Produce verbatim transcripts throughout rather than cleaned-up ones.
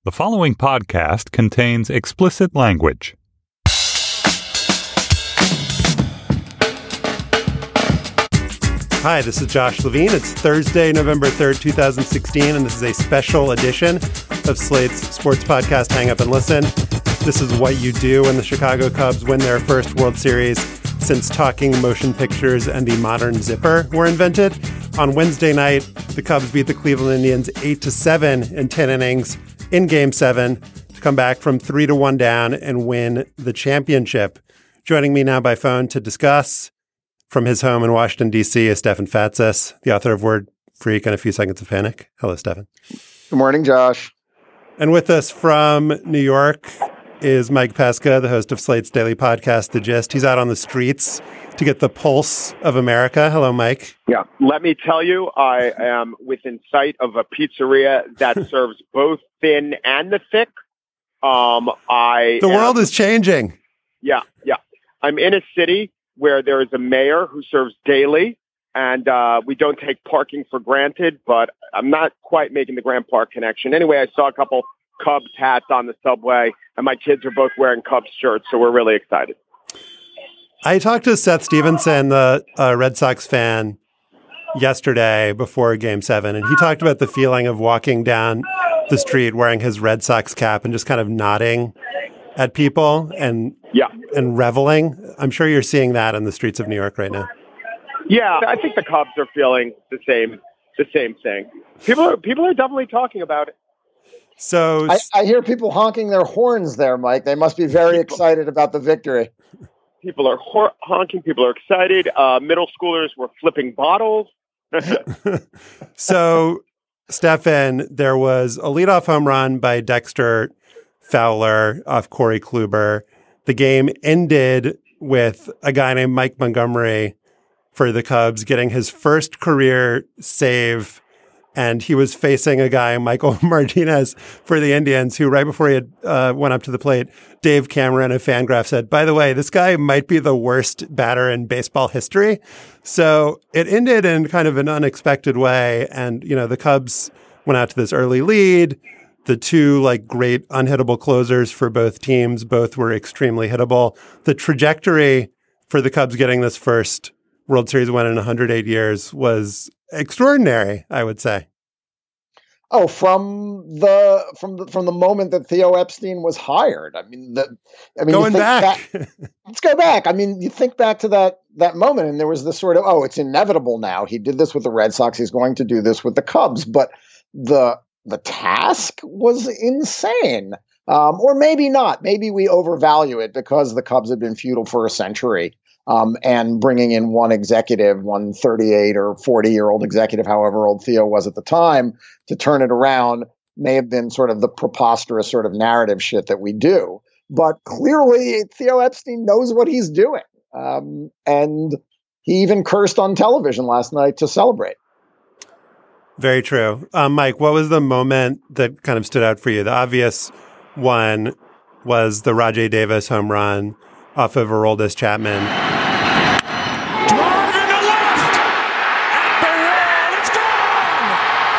The following podcast contains explicit language. Hi, this is Josh Levine. It's Thursday, November third, twenty sixteen, and this is a special edition of Slate's sports podcast, Hang Up and Listen. This is what you do when the Chicago Cubs win their first World Series since talking motion pictures and the modern zipper were invented. On Wednesday night, the Cubs beat the Cleveland Indians eight to seven in ten innings in Game seven to come back from three to one down and win the championship. Joining me now by phone to discuss from his home in Washington, D C is Stefan Fatsis, the author of Word Freak and A Few Seconds of Panic. Hello, Stefan. Good morning, Josh. And with us from New York is Mike Pesca, the host of Slate's daily podcast, The Gist. He's out on the streets to get the pulse of America. Hello, Mike. Yeah, let me tell you, I am within sight of a pizzeria that serves both thin and the thick. Um, I The am, world is changing. Yeah, yeah. I'm in a city where there is a mayor who serves daily, and uh, we don't take parking for granted, but I'm not quite making the Grand Park connection. Anyway, I saw a couple Cubs hats on the subway, and my kids are both wearing Cubs shirts, so we're really excited. I talked to Seth Stevenson, the uh, Red Sox fan, yesterday before Game seven, and he talked about the feeling of walking down the street wearing his Red Sox cap and just kind of nodding at people and yeah. and reveling. I'm sure you're seeing that in the streets of New York right now. Yeah, I think the Cubs are feeling the same the same thing. People are people are definitely talking about it. So I, I hear people honking their horns there, Mike. They must be very excited about the victory. People are hor- honking. People are excited. Uh, middle schoolers were flipping bottles. So, Stefan, there was a leadoff home run by Dexter Fowler off Corey Kluber. The game ended with a guy named Mike Montgomery for the Cubs getting his first career save, and he was facing a guy, Michael Martinez, for the Indians, who right before he had uh, went up to the plate, Dave Cameron of Fangraph said, by the way, this guy might be the worst batter in baseball history. So it ended in kind of an unexpected way, and you know the Cubs went out to this early lead. The two like great unhittable closers for both teams, both were extremely hittable. The trajectory for the Cubs getting this first World Series win in one hundred eight years was extraordinary, I would say. Oh, from the from the from the moment that Theo Epstein was hired. I mean, the I mean, going back. back let's go back. I mean, you think back to that that moment, and there was this sort of, oh, it's inevitable now. He did this with the Red Sox. He's going to do this with the Cubs. But the the task was insane. Um, or maybe not. Maybe we overvalue it because the Cubs have been feudal for a century. Um, and bringing in one executive, one thirty-eight or forty-year-old executive, however old Theo was at the time, to turn it around may have been sort of the preposterous sort of narrative shit that we do. But clearly, Theo Epstein knows what he's doing. Um, and he even cursed on television last night to celebrate. Very true. Um, Mike, what was the moment that kind of stood out for you? The obvious one was the Rajai Davis home run off of Aroldis Chapman. Drive into left! At the wall, it's gone!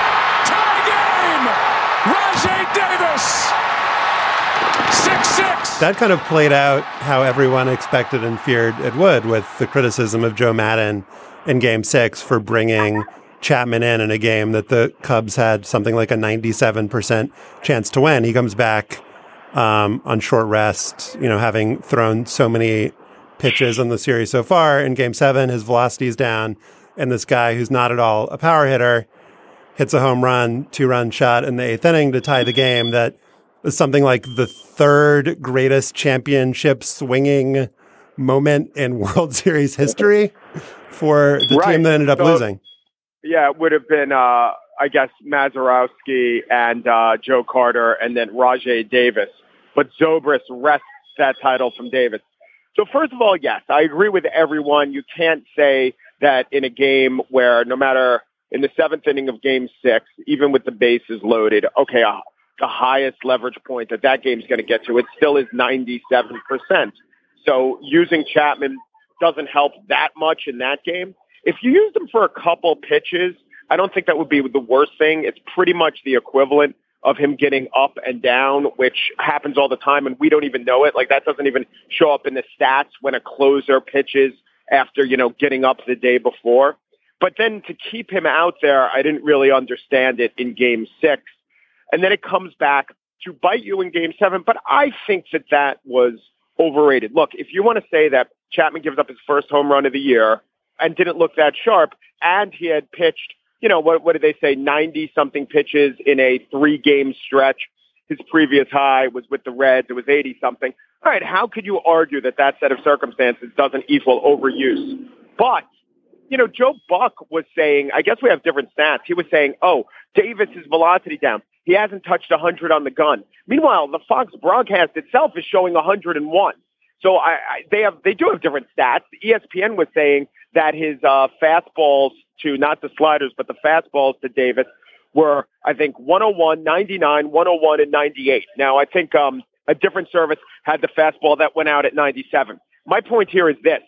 Tie game! Rajai Davis! six six! That kind of played out how everyone expected and feared it would, with the criticism of Joe Maddon in Game six for bringing Chapman in in a game that the Cubs had something like a ninety-seven percent chance to win. He comes back Um, on short rest, you know, having thrown so many pitches in the series so far. In Game seven, his velocity is down, and this guy who's not at all a power hitter hits a home run, two-run shot in the eighth inning to tie the game. That was something like the third greatest championship swinging moment in World Series history for the right. team that ended up so, losing. Yeah, it would have been, uh, I guess, Mazeroski and uh, Joe Carter and then Rajai Davis. But Zobrist wrests that title from Davis. So first of all, yes, I agree with everyone. You can't say that in a game where no matter in the seventh inning of Game six, even with the bases loaded, okay, uh, the highest leverage point that that game is going to get to, it still is ninety-seven percent. So using Chapman doesn't help that much in that game. If you use them for a couple pitches, I don't think that would be the worst thing. It's pretty much the equivalent of him getting up and down, which happens all the time, and we don't even know it. Like, that doesn't even show up in the stats when a closer pitches after, you know, getting up the day before. But then to keep him out there, I didn't really understand it in game six. And then it comes back to bite you in game seven. But I think that that was overrated. Look, if you want to say that Chapman gives up his first home run of the year and didn't look that sharp, and he had pitched, you know, what, what did they say, ninety-something pitches in a three-game stretch. His previous high was with the Reds. It was eighty-something. All right, how could you argue that that set of circumstances doesn't equal overuse? But, you know, Joe Buck was saying, I guess we have different stats. He was saying, oh, Davis's velocity down. He hasn't touched one hundred on the gun. Meanwhile, the Fox broadcast itself is showing one hundred one. So I, I, they have they do have different stats. The E S P N was saying that his uh, fastballs to, not the sliders, but the fastballs to Davis were, I think, one oh one, ninety-nine, one oh one, and ninety-eight. Now, I think um, a different service had the fastball that went out at ninety-seven. My point here is this.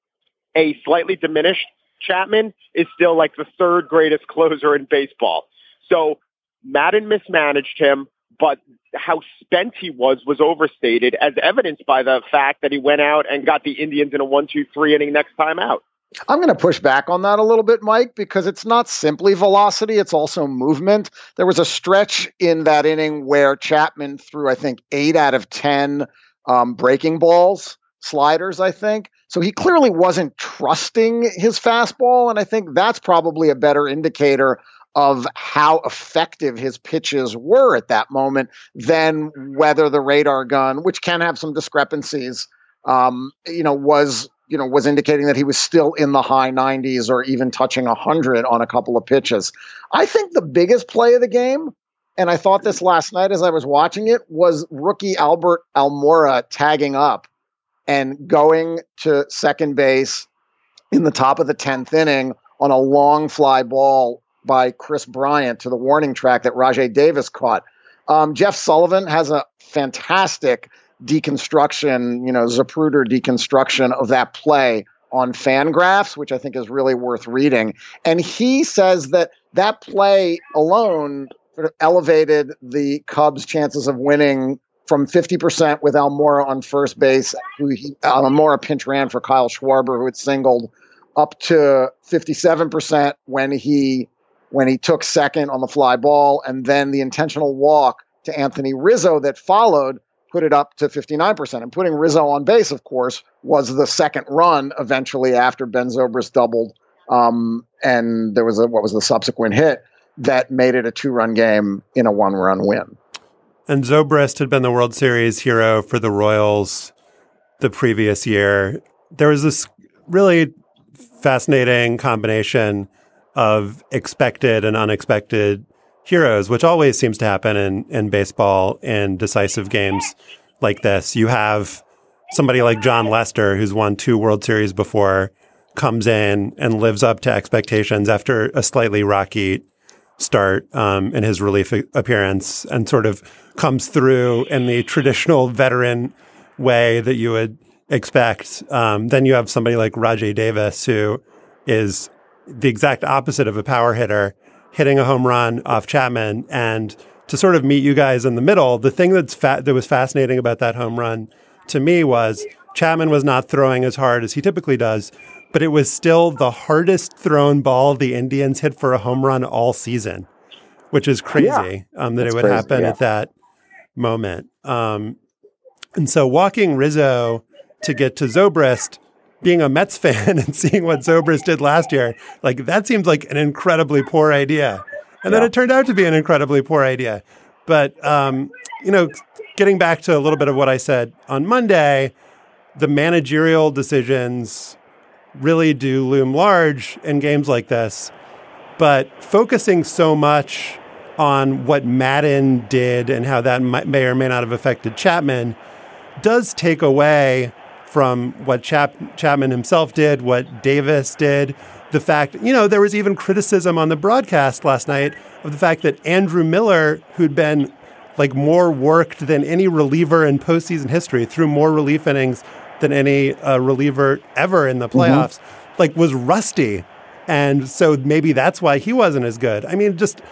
A slightly diminished Chapman is still like the third greatest closer in baseball. So Madden mismanaged him, but how spent he was was overstated, as evidenced by the fact that he went out and got the Indians in a one two three inning next time out. I'm going to push back on that a little bit, Mike, because it's not simply velocity, it's also movement. There was a stretch in that inning where Chapman threw, I think, eight out of ten um, breaking balls, sliders, I think. So he clearly wasn't trusting his fastball, and I think that's probably a better indicator of how effective his pitches were at that moment than whether the radar gun, which can have some discrepancies, um, you know, was you know was indicating that he was still in the high nineties or even touching one hundred on a couple of pitches. I think the biggest play of the game, and I thought this last night as I was watching it, was rookie Albert Almora tagging up and going to second base in the top of the tenth inning on a long fly ball by Chris Bryant to the warning track that Rajai Davis caught. Um, Jeff Sullivan has a fantastic deconstruction, you know, Zapruder deconstruction of that play on Fangraphs, which I think is really worth reading. And he says that that play alone sort of elevated the Cubs' chances of winning from fifty percent with Almora on first base, who he, Almora pinch ran for Kyle Schwarber, who had singled, up to fifty-seven percent when he when he took second on the fly ball, and then the intentional walk to Anthony Rizzo that followed put it up to fifty-nine percent. And putting Rizzo on base, of course, was the second run eventually after Ben Zobrist doubled, um, and there was a what was the subsequent hit that made it a two-run game in a one-run win. And Zobrist had been the World Series hero for the Royals the previous year. There was this really fascinating combination of expected and unexpected heroes, which always seems to happen in, in baseball in decisive games like this. You have somebody like John Lester, who's won two World Series before, comes in and lives up to expectations after a slightly rocky start um, in his relief appearance, and sort of comes through in the traditional veteran way that you would expect. Um, then you have somebody like Rajai Davis, who is the exact opposite of a power hitter, hitting a home run off Chapman. And to sort of meet you guys in the middle, the thing that's fa- that was fascinating about that home run to me was Chapman was not throwing as hard as he typically does, but it was still the hardest thrown ball the Indians hit for a home run all season, which is crazy yeah, um, that it would crazy, happen yeah. at that moment. Um, and so walking Rizzo to get to Zobrist, being a Mets fan and seeing what Zobrist did last year, like that seems like an incredibly poor idea. And yeah. then it turned out to be an incredibly poor idea. But, um, you know, getting back to a little bit of what I said on Monday, the managerial decisions really do loom large in games like this. But focusing so much on what Madden did and how that might, may or may not have affected Chapman does take away from what Chap- Chapman himself did, what Davis did, the fact, you know, there was even criticism on the broadcast last night of the fact that Andrew Miller, who'd been like more worked than any reliever in postseason history, threw more relief innings than any uh, reliever ever in the playoffs, mm-hmm. like was rusty. And so maybe that's why he wasn't as good. I mean, just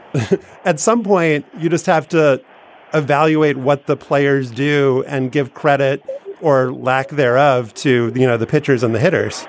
at some point, you just have to evaluate what the players do and give credit or lack thereof to, you know, the pitchers and the hitters.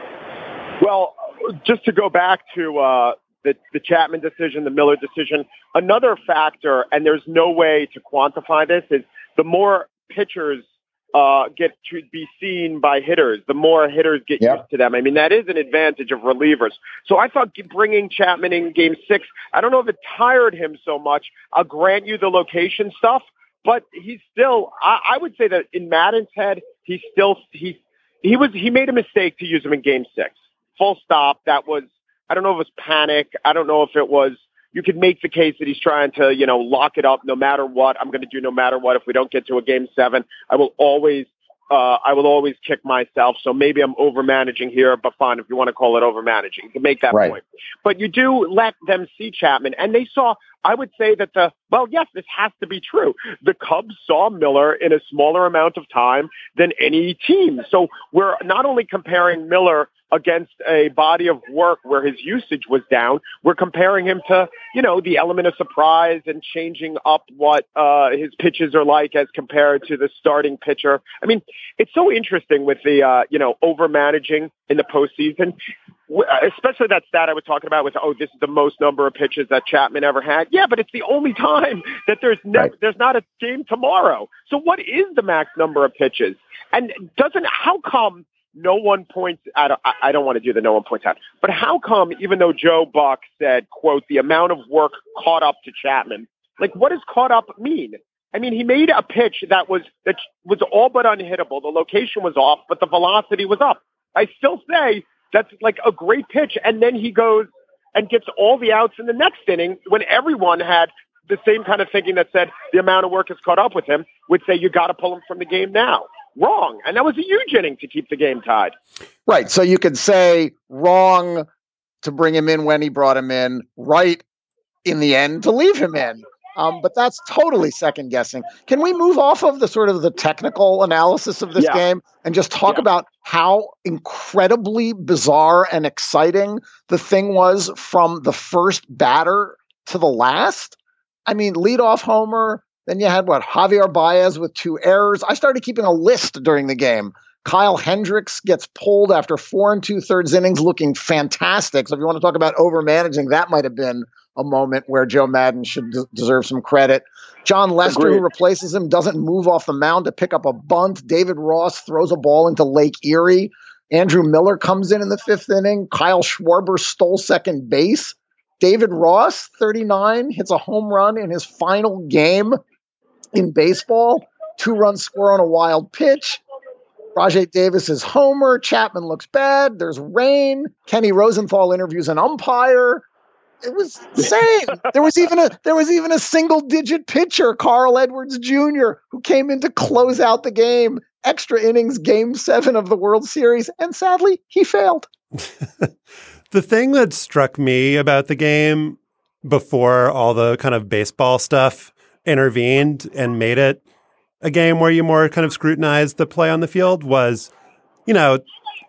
Well, just to go back to uh, the, the Chapman decision, the Miller decision, another factor, and there's no way to quantify this, is the more pitchers uh, get to be seen by hitters, the more hitters get yep. used to them. I mean, that is an advantage of relievers. So I thought bringing Chapman in game six, I don't know if it tired him so much. I'll grant you the location stuff, but he's still, I, I would say that in Maddon's head, he's still, he, he was, he made a mistake to use him in game six. Full stop. That was, I don't know if it was panic. I don't know if it was, you could make the case that he's trying to, you know, lock it up no matter what. I'm going to do no matter what. If we don't get to a game seven, I will always, uh, I will always kick myself. So maybe I'm over managing here, but fine. If you want to call it over managing, you can make that right. point. But you do let them see Chapman, and they saw, I would say that the, well, yes, this has to be true. The Cubs saw Miller in a smaller amount of time than any team. So we're not only comparing Miller against a body of work where his usage was down, we're comparing him to, you know, the element of surprise and changing up what uh, his pitches are like as compared to the starting pitcher. I mean, it's so interesting with the, uh, you know, over managing in the postseason, especially that stat I was talking about with, oh, this is the most number of pitches that Chapman ever had. Yeah, but it's the only time that there's never, right. there's not a game tomorrow. So what is the max number of pitches? And doesn't, how come no one points out, I don't want to do the no one points out, but how come, even though Joe Buck said, quote, the amount of work caught up to Chapman, like what does caught up mean? I mean, he made a pitch that was, that was all but unhittable. The location was off, but the velocity was up. I still say that's like a great pitch. And then he goes and gets all the outs in the next inning when everyone had the same kind of thinking that said the amount of work has caught up with him, would say you got to pull him from the game now. Wrong. And that was a huge inning to keep the game tied. Right. So you could say wrong to bring him in when he brought him in, right in the end to leave him in. Um, but that's totally second guessing. Can we move off of the sort of the technical analysis of this yeah. game and just talk yeah. about how incredibly bizarre and exciting the thing was from the first batter to the last? I mean, leadoff homer. Then you had, what, Javier Baez with two errors. I started keeping a list during the game. Kyle Hendricks gets pulled after four and two-thirds innings looking fantastic. So if you want to talk about over-managing, that might have been a moment where Joe Maddon should d- deserve some credit. John Lester, Agreed. who replaces him, doesn't move off the mound to pick up a bunt. David Ross throws a ball into Lake Erie. Andrew Miller comes in in the fifth inning. Kyle Schwarber stole second base. David Ross, thirty-nine, hits a home run in his final game in baseball. Two-run score on a wild pitch. Rajai Davis is homer. Chapman looks bad. There's rain. Kenny Rosenthal interviews an umpire. It was insane. There was even a there was even a single-digit pitcher, Carl Edwards Junior, who came in to close out the game. Extra innings, game seven of the World Series, and sadly, he failed. The thing that struck me about the game before all the kind of baseball stuff intervened and made it a game where you more kind of scrutinized the play on the field was, you know,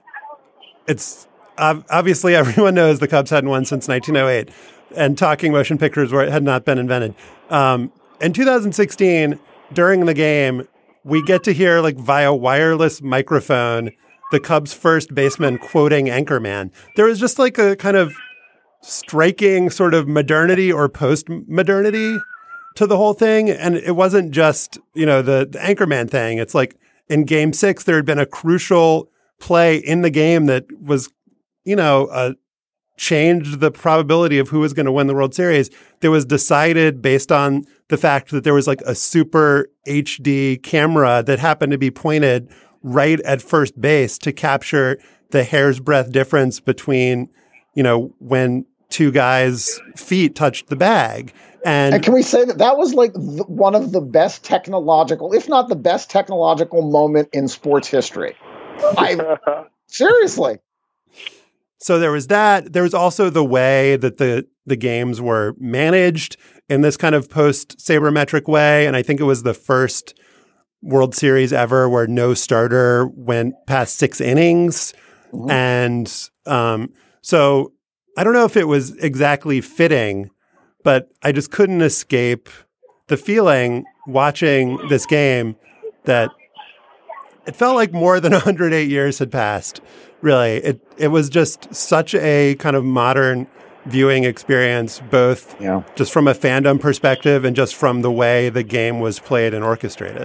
it's uh, obviously everyone knows the Cubs hadn't won since nineteen oh eight, and talking motion pictures were had not been invented. Um, in two thousand sixteen, during the game, we get to hear, like, via wireless microphone, the Cubs' first baseman quoting Anchorman. There was just like a kind of striking sort of modernity or post-modernity to the whole thing. And it wasn't just, you know, the, the Anchorman thing. It's like in game six, there had been a crucial play in the game that was, you know, uh, changed the probability of who was going to win the World Series. That was decided based on the fact that there was like a super H D camera that happened to be pointed right at first base to capture the hair's breadth difference between, you know, when two guys' feet touched the bag. And, and can we say that that was like the, one of the best technological, if not the best technological moment in sports history? I seriously. So there was that. There was also the way that the, the games were managed in this kind of post-sabermetric way. And I think it was the first World Series ever where no starter went past six innings. Mm-hmm. And um, so I don't know if it was exactly fitting but I just couldn't escape the feeling watching this game that it felt like more than one hundred eight years had passed. Really, it it was just such a kind of modern viewing experience, both yeah. just from a fandom perspective and just from the way the game was played and orchestrated.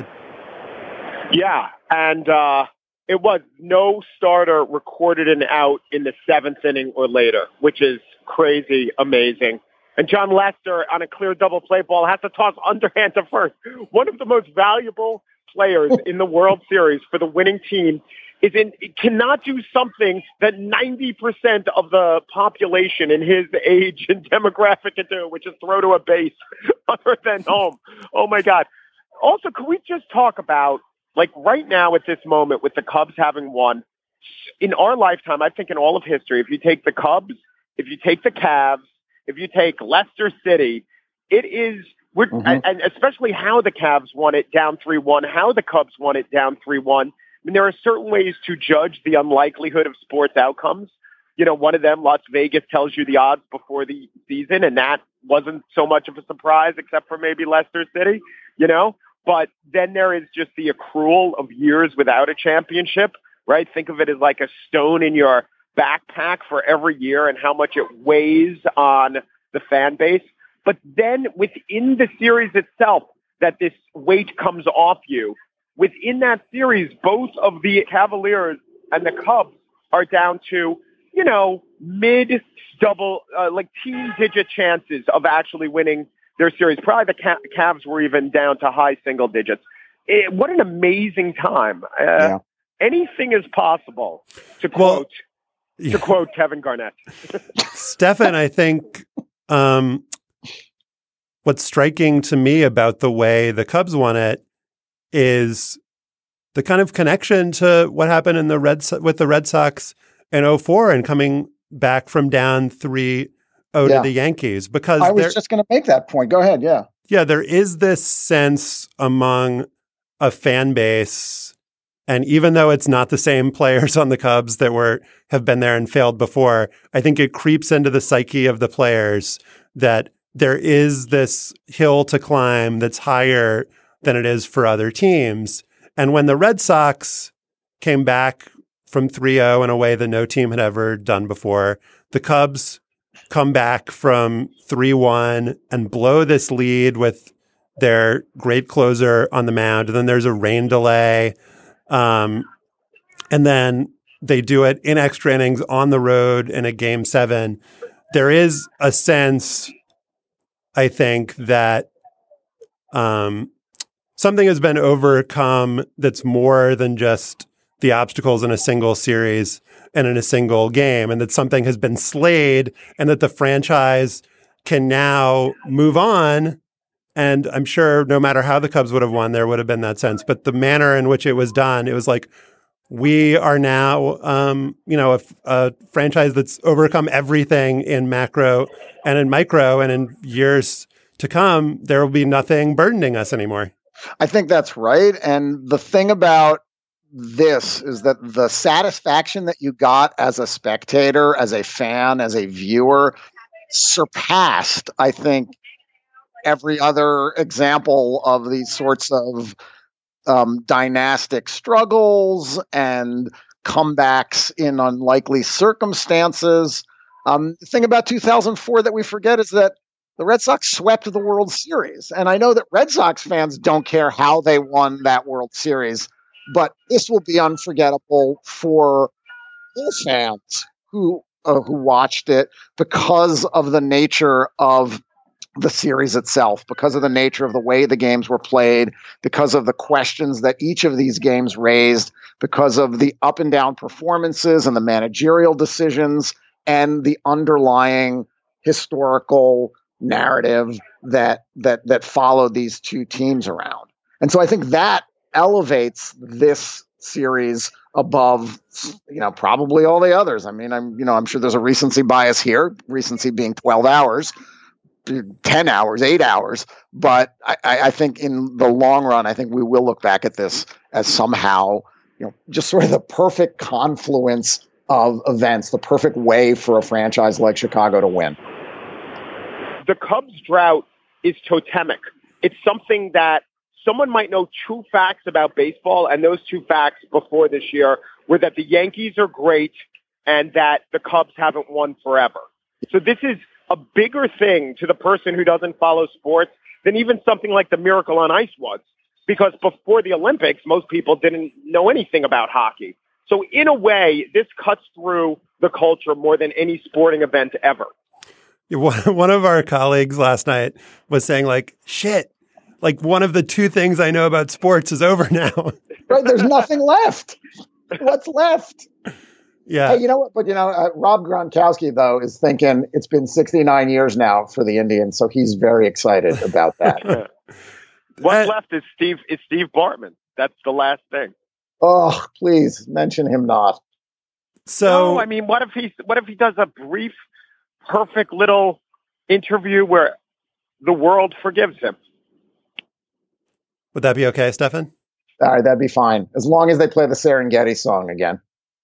Yeah, and uh, it was no starter recorded an out in the seventh inning or later, which is crazy amazing. And John Lester, on a clear double play ball, has to toss underhand to first. One of the most valuable players in the World Series for the winning team is in cannot do something that ninety percent of the population in his age and demographic can do, which is throw to a base other than home. Oh, my God. Also, can we just talk about, like, right now at this moment with the Cubs having won, in our lifetime, I think in all of history, if you take the Cubs, if you take the Cavs, if you take Leicester City, it is, we're, mm-hmm. and, and especially how the Cavs won it down three one, how the Cubs won it down three one. I mean, there are certain ways to judge the unlikelihood of sports outcomes. You know, one of them, Las Vegas, tells you the odds before the season, and that wasn't so much of a surprise except for maybe Leicester City, you know. But then there is just the accrual of years without a championship, right? Think of it as like a stone in your backpack for every year and how much it weighs on the fan base. But then within the series itself, that this weight comes off you. Within that series, both of the Cavaliers and the Cubs are down to, you know, mid double, uh, like teen digit chances of actually winning their series. Probably the Cavs were even down to high single digits. It, what an amazing time. Uh, yeah. Anything is possible, to quote, well, yeah. to quote Kevin Garnett. Stefan, I think um, what's striking to me about the way the Cubs won it is the kind of connection to what happened in the Red so- with the Red Sox in oh four and coming back from down three oh yeah. to the Yankees. Because I was just going to make that point. Go ahead. Yeah. Yeah. There is this sense among a fan base, and even though it's not the same players on the Cubs that were have been there and failed before, I think it creeps into the psyche of the players that there is this hill to climb that's higher than it is for other teams. And when the Red Sox came back from three oh in a way that no team had ever done before, the Cubs come back from three one and blow this lead with their great closer on the mound. And then there's a rain delay. Um, and then they do it in extra innings on the road in a game seven. There is a sense, I think, that um, something has been overcome that's more than just the obstacles in a single series and in a single game, and that something has been slayed and that the franchise can now move on. And I'm sure no matter how the Cubs would have won, there would have been that sense. But the manner in which it was done, it was like, we are now, um, you know, a, a franchise that's overcome everything in macro and in micro, and in years to come, there will be nothing burdening us anymore. I think that's right. And the thing about this is that the satisfaction that you got as a spectator, as a fan, as a viewer, surpassed, I think, every other example of these sorts of um, dynastic struggles and comebacks in unlikely circumstances. Um, the thing about two thousand four that we forget is that the Red Sox swept the World Series. And I know that Red Sox fans don't care how they won that World Series, but this will be unforgettable for all fans who uh, who watched it because of the nature of the series itself, because of the nature of the way the games were played, because of the questions that each of these games raised, because of the up and down performances and the managerial decisions and the underlying historical narrative that that that followed these two teams around. And so I think that elevates this series above, you know, probably all the others. I mean, I'm, you know, I'm sure there's a recency bias here, recency being twelve hours. ten hours, eight hours. But I, I think in the long run, I think we will look back at this as somehow, you know, just sort of the perfect confluence of events, the perfect way for a franchise like Chicago to win. the Cubs drought is totemic. It's something that someone might know two facts about baseball, and those two facts before this year were that the Yankees are great and that the Cubs haven't won forever. So this is a bigger thing to the person who doesn't follow sports than even something like the Miracle on Ice was, because before the Olympics, most people didn't know anything about hockey. So in a way, this cuts through the culture more than any sporting event ever. One of our colleagues last night was saying, like, shit, like one of the two things I know about sports is over now. Right, there's nothing left. What's left? Yeah. Hey, you know what? But, you know, uh, Rob Gronkowski, though, is thinking it's been sixty-nine years now for the Indians, so he's very excited about that. What's left is Steve is Steve Bartman. That's the last thing. Oh, please mention him not. So, no, I mean, what if he what if he does a brief, perfect little interview where the world forgives him? Would that be okay, Stefan? All right, that'd be fine, as long as they play the Serengeti song again.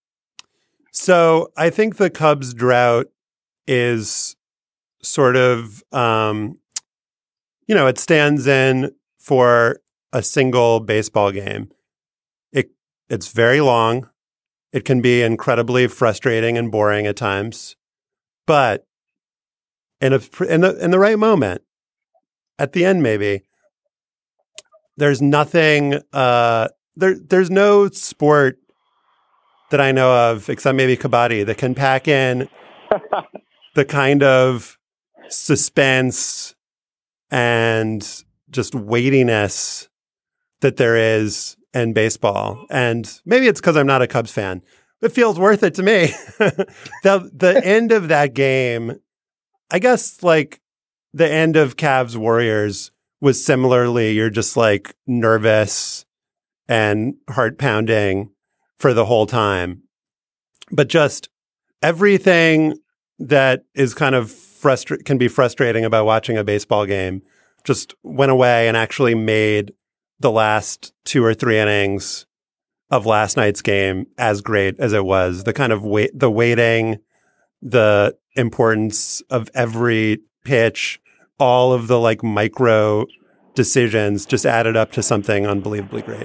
So I think the Cubs drought is sort of, um, you know, it stands in for a single baseball game. It it's very long. It can be incredibly frustrating and boring at times, but in a in the in the right moment, at the end maybe, there's nothing. Uh, there there's no sport that I know of, except maybe kabaddi, that can pack in the kind of suspense and just weightiness that there is in baseball. And maybe it's because I'm not a Cubs fan. It feels worth it to me. the The end of that game, I guess, like the end of Cavs Warriors was similarly, you're just like nervous and heart pounding for the whole time. But just everything that is kind of frustra- can be frustrating about watching a baseball game just went away and actually made the last two or three innings of last night's game as great as it was. The kind of wait, the waiting, the importance of every pitch, all of the like micro decisions just added up to something unbelievably great.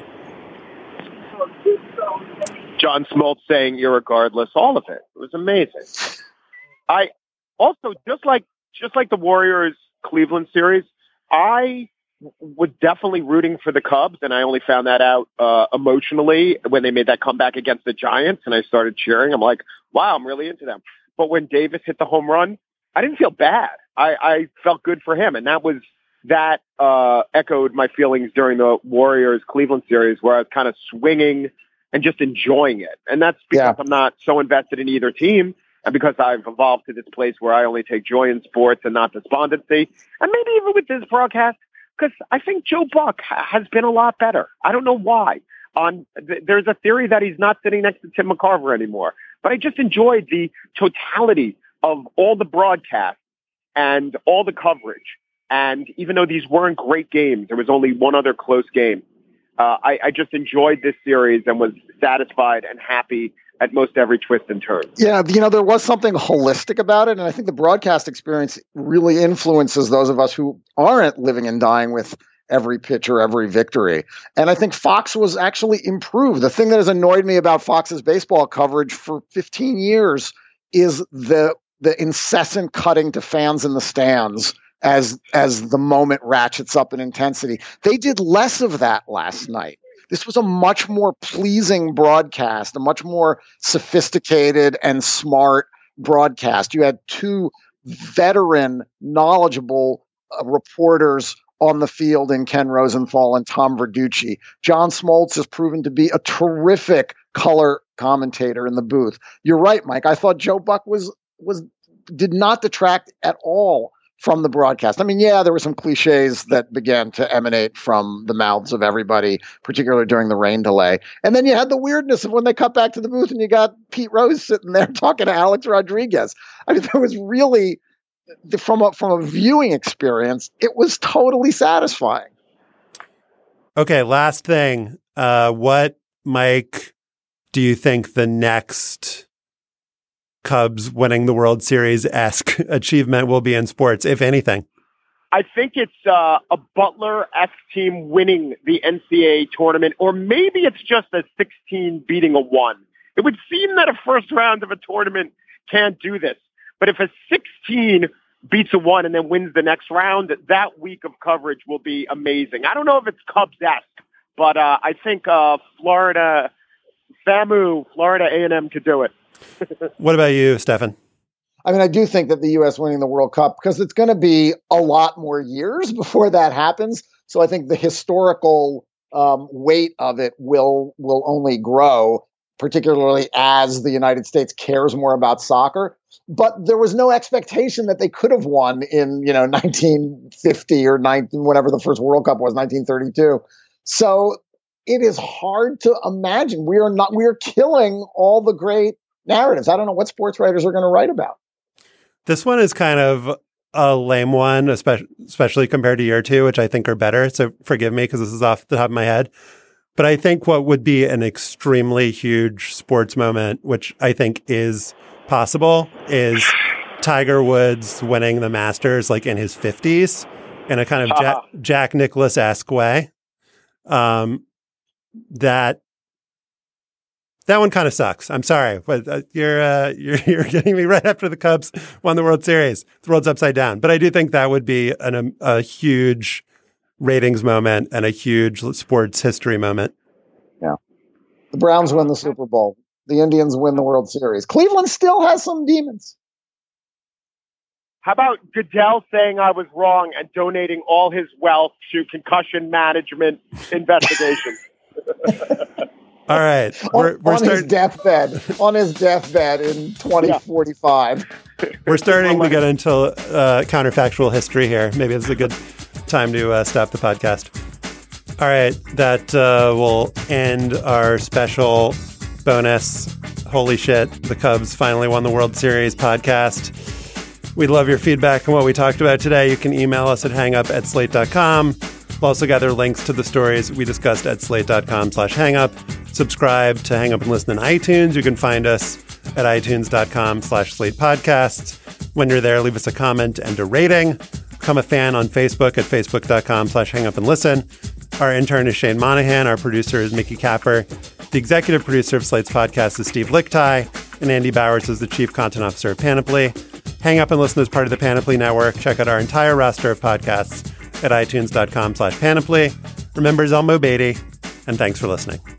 John Smoltz saying irregardless, all of it. It was amazing. I also, just like just like the Warriors Cleveland series, I was definitely rooting for the Cubs, and I only found that out uh, emotionally when they made that comeback against the Giants, and I started cheering. I'm like, wow, I'm really into them. But when Davis hit the home run, I didn't feel bad. I, I felt good for him, and that was that uh, echoed my feelings during the Warriors Cleveland series, where I was kind of swinging and just enjoying it. And that's because yeah. I'm not so invested in either team, and because I've evolved to this place where I only take joy in sports and not despondency. And maybe even with this broadcast, because I think Joe Buck ha- has been a lot better. I don't know why. On th- There's a theory that he's not sitting next to Tim McCarver anymore. But I just enjoyed the totality of all the broadcasts and all the coverage. And even though these weren't great games, there was only one other close game. Uh, I, I just enjoyed this series and was satisfied and happy at most every twist and turn. Yeah, you know, there was something holistic about it, and I think the broadcast experience really influences those of us who aren't living and dying with every pitch or every victory. And I think Fox was actually improved. The thing that has annoyed me about Fox's baseball coverage for fifteen years is the the incessant cutting to fans in the stands as as the moment ratchets up in intensity. They did less of that last night. This was a much more pleasing broadcast, a much more sophisticated and smart broadcast. You had two veteran, knowledgeable uh, reporters on the field in Ken Rosenthal and Tom Verducci. John Smoltz has proven to be a terrific color commentator in the booth. You're right, Mike. I thought Joe Buck was was did not detract at all from the broadcast. I mean, yeah, there were some cliches that began to emanate from the mouths of everybody, particularly during the rain delay. And then you had the weirdness of when they cut back to the booth and you got Pete Rose sitting there talking to Alex Rodriguez. I mean, there was really, from a, from a viewing experience, it was totally satisfying. Okay, last thing. Uh, what, Mike, do you think the next Cubs winning the World Series-esque achievement will be in sports, if anything? I think it's uh, a Butler-esque team winning the N C A A tournament, or maybe it's just a sixteen beating a one. It would seem that a first round of a tournament can't do this. But if a sixteen beats a one and then wins the next round, that week of coverage will be amazing. I don't know if it's Cubs-esque, but uh, I think uh, Florida, FAMU, Florida A and M could do it. What about you, Stefan? I mean, I do think that the U S winning the World Cup, because it's going to be a lot more years before that happens. So I think the historical um, weight of it will will only grow, particularly as the United States cares more about soccer. But there was no expectation that they could have won in, you know, nineteen fifty or nineteen, whatever the first World Cup was, nineteen thirty-two. So it is hard to imagine. We are not, we are killing all the great narratives. I don't know what sports writers are going to write about. This one is kind of a lame one, especially, especially compared to year two, which I think are better. So forgive me because this is off the top of my head. But I think what would be an extremely huge sports moment, which I think is possible, is Tiger Woods winning the Masters like in his fifties in a kind of Jack, Jack Nicklaus-esque way. Um, that That one kind of sucks. I'm sorry, but uh, you're, uh, you're you're getting me right after the Cubs won the World Series. The world's upside down. But I do think that would be an, um, a huge ratings moment and a huge sports history moment. Yeah, the Browns win the Super Bowl. The Indians win the World Series. Cleveland still has some demons. How about Goodell saying I was wrong and donating all his wealth to concussion management investigations? All right. We're, on we're on start- his deathbed, on his deathbed in twenty forty-five. We're starting to get into uh, counterfactual history here. Maybe it's a good time to uh, stop the podcast. All right. That uh, will end our special bonus. Holy shit. The Cubs finally won the World Series podcast. We'd love your feedback on what we talked about today. You can email us at hangup at slate dot com. We'll also gather links to the stories we discussed at slate.com slash hangup. Subscribe to Hang Up and Listen in iTunes. You can find us at itunes.com slash slate podcasts. When you're there, leave us a comment and a rating. Become a fan on Facebook at facebook.com slash hang up and listen. Our intern is Shane Monahan. Our producer is Mickey Capper. The executive producer of Slate's podcast is Steve Lickteig. And Andy Bowers is the chief content officer of Panoply. Hang Up and Listen is part of the Panoply Network. Check out our entire roster of podcasts at itunes.com slash panoply. Remember Zelmo Beatty, and thanks for listening.